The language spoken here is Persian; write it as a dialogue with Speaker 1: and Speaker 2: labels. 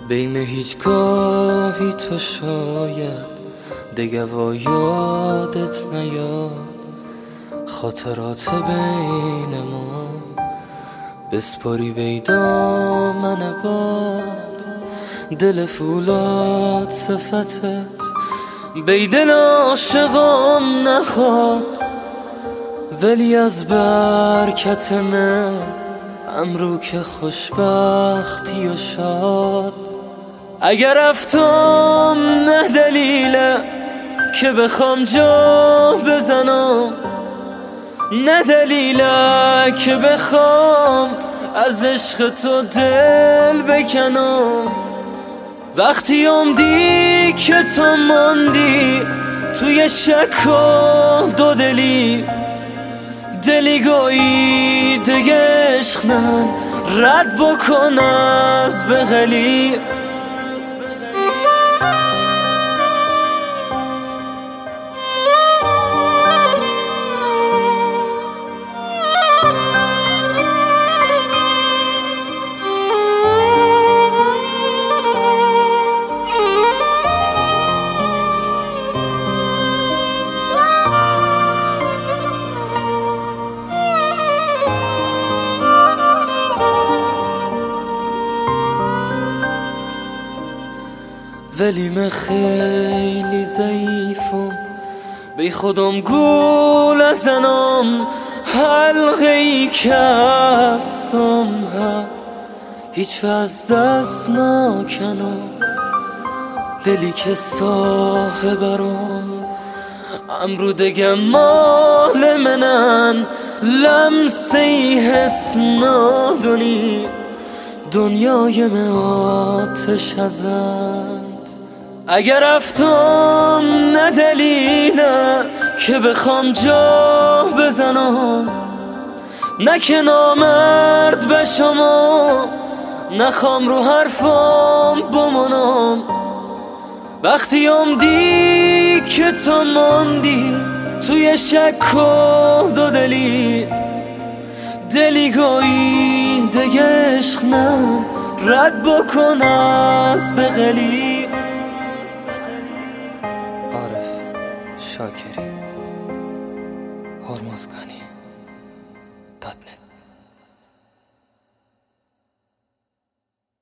Speaker 1: بین هیچگاهی تو شاید دیگه و یادت نیاد خاطرات بین ما بسپاری بیدا من باد دل فولاد صفتت بیدل عاشقام نخواد ولی از برکت من امرو که خوشبختی و شاد اگر رفتم نه دلیله که بخوام جا بزنم نه دلیله که بخوام از عشق تو دل بکنم وقتی اومدی که تو ماندی توی شک و دو دلی گویی دیگه عشق نن رد بکن از بغلی ولی من خیلی ضعیفم بی خودم گول ازنم حلقه ای که هستم هیچ از دست نکنم دلی که صاحبرم امرو دیگه مال منن لمسه ای حس ندونی دنیای من آتش ازند اگر رفتم نه دلیله که بخوام جا بزنم نه که نامرد بشم نخوام رو حرفم بمانم وقتی اومدی که تو ماندی توی شک و دو دلی گویی دیگه عشق نه رد بکن از بغلی
Speaker 2: عارف شاکری هرمزگانی .net